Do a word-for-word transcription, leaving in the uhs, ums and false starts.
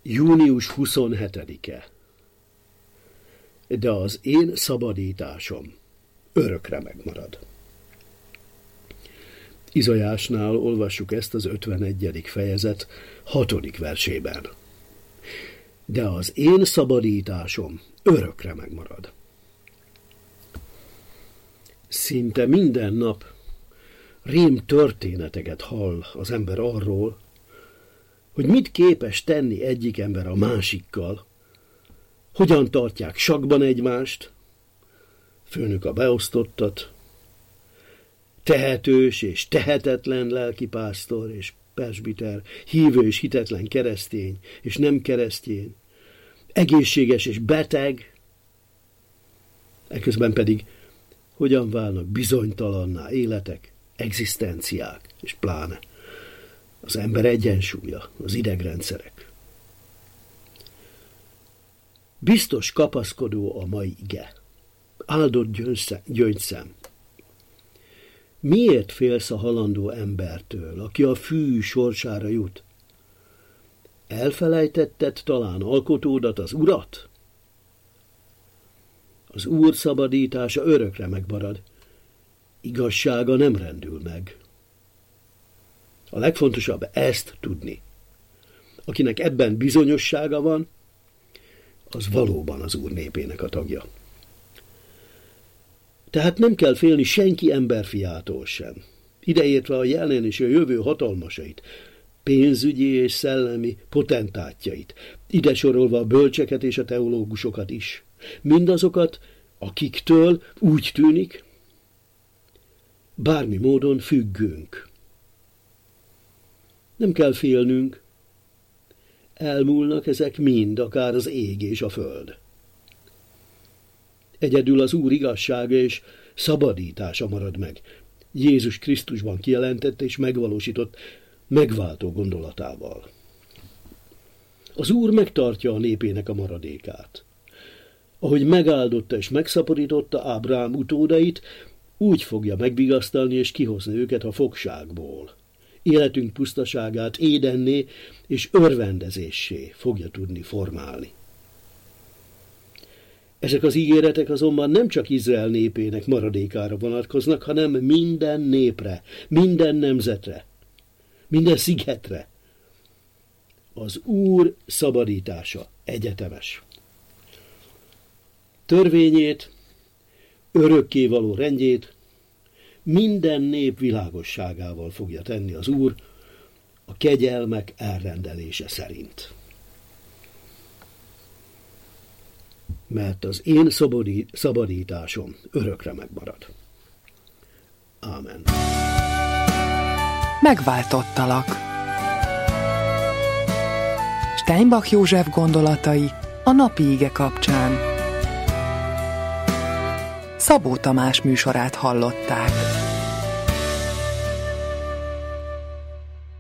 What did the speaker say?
június huszonhetedike. De az én szabadításom örökre megmarad. Izajásnál olvassuk ezt az ötvenegyedik fejezet hatodik versében. De az én szabadításom örökre megmarad. Szinte minden nap rém történeteket hall az ember arról, hogy mit képes tenni egyik ember a másikkal, hogyan tartják sakkban egymást, főnök a beosztottat, tehetős és tehetetlen lelkipásztor és presbiter, hívő és hitetlen keresztény és nem keresztény, egészséges és beteg, eközben pedig hogyan válnak bizonytalanná életek, egzisztenciák, és pláne az ember egyensúlya, az idegrendszerek. Biztos kapaszkodó a mai ige. Áldott gyöngyszem. Miért félsz a halandó embertől, aki a fű sorsára jut? Elfelejtetted talán alkotódat, az Urat? Az Úr szabadítása örökre megmarad. Igazsága nem rendül meg. A legfontosabb ezt tudni. Akinek ebben bizonyossága van, az valóban az Úr népének a tagja. Tehát nem kell félni senki emberfiától sem, ideértve a jelen és a jövő hatalmasait, pénzügyi és szellemi potentátjait, ide sorolva a bölcseket és a teológusokat is. Mindazokat, akiktől úgy tűnik, bármi módon függünk. Nem kell félnünk, elmúlnak ezek mind, akár az ég és a föld. Egyedül az Úr igazsága és szabadítása marad meg, Jézus Krisztusban kijelentett és megvalósított megváltó gondolatával. Az Úr megtartja a népének a maradékát. Ahogy megáldotta és megszaporította Ábrahám utódait, úgy fogja megvigasztalni és kihozni őket a fogságból. Életünk pusztaságát édenné és örvendezéssé fogja tudni formálni. Ezek az ígéretek azonban nem csak Izrael népének maradékára vonatkoznak, hanem minden népre, minden nemzetre, minden szigetre. Az Úr szabadítása egyetemes. Törvényét, örökkévaló rendjét minden nép világosságával fogja tenni az Úr a kegyelmek elrendelése szerint. Mert az én szabadításom örökre megmarad. Ámen. Megváltottalak. Steinbach József gondolatai a napi ige kapcsán. Szabó Tamás műsorát hallották.